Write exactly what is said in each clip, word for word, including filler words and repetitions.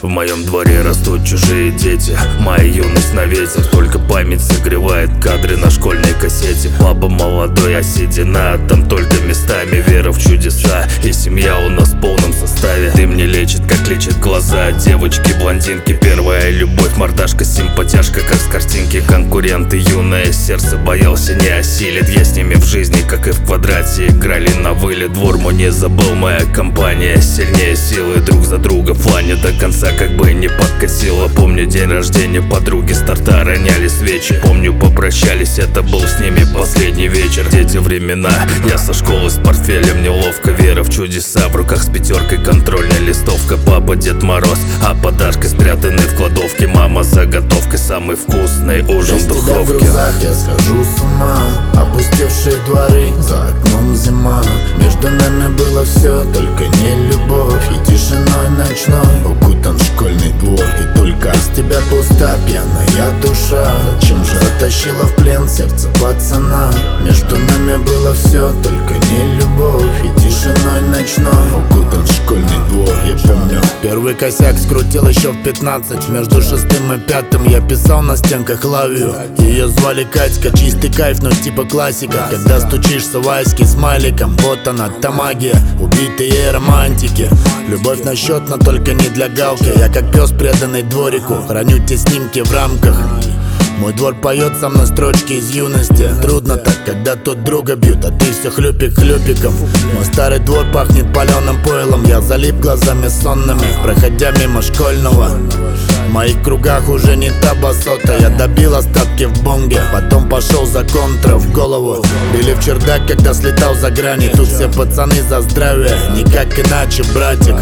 В моем дворе растут чужие дети, моя юность на ветер. Только память согревает кадры на школьной кассете. Папа молодой, а седина, там только местами вера в чудеса. И семья у нас в полном составе. Ты мне лечит, как лечит глаза. Девочки, блондинки, первая любовь. Мордашка, симпатяшка, как с картинки. Конкуренты, юное сердце, боялся не осилит. Я с ними в жизни, как и в квадрате, играли на вылет. Двор мой не забыл, моя компания сильнее силы. Друг за друга в плане до конца, как бы не подкосило. Помню день рождения подруги, с торта роняли свечи. Помню, попрощались, это был с ними последний вечер. Дети времена, я со школы с портфелем, неловко. Вера в чудеса, в руках с пятеркой контрольная листовка. Папа Дед Мороз, а подарки спрятаны в кладовке. Мама заготовкой, самый вкусный ужин в духовке. В грузах я схожу с ума, опустевшие дворы, за окном зима. Между нами было все, только не любовь. И тишиной ночной укутан школьный двор. И только из тебя пуста пьяная душа. Зачем же затащила в плен сердце пацана? Между нами было все, только не любовь. И тишиной ночной укутан школьный двор. Я помню, первый косяк скрутил еще в пятнадцать. Между шестым и пятым я писал на стенках лавию. Ее звали Катька, чистый кайф, но типа классика. Когда стучишься в айски смайликом, вот она, та магия, убитые романтики. Любовь на счет, но только не для галки. Я как пес, преданный дворику, храню те снимки в рамках. Мой двор поет со мной строчки из юности. Трудно так, когда тут друга бьют, а ты все хлюпик хлюпиком. Мой старый двор пахнет паленым пойлом. Я залип глазами сонными, проходя мимо школьного. В моих кругах уже не та басота. Я добил остатки в бонге, потом пошел за контра в голову. Били в чердак, когда слетал за грани. Тут все пацаны за здравие, никак иначе, братик.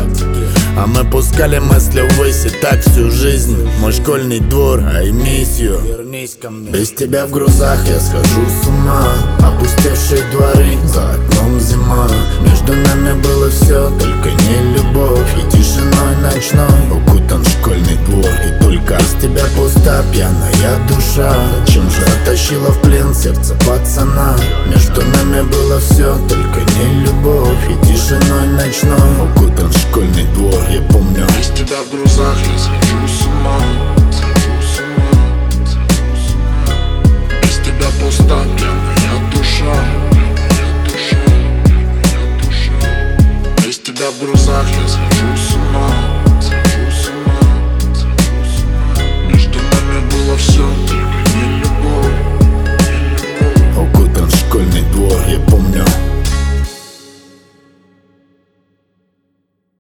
А мы пускали мысли ввысь, и так всю жизнь. Мой школьный двор, I miss you. Вернись ко мне. Без тебя в грузах я схожу с ума. Опустевшие дворы, за окном зима. Между нами было все, только не любовь. И тишиной ночной укутан школьный двор. И только из тебя пуста пьяная душа. Зачем же затащила в плен сердце пацана? Между нами было все, только не любовь. И тишиной ночной укутан школьный двор. Я помню, без тебя в грузах я схожу с ума.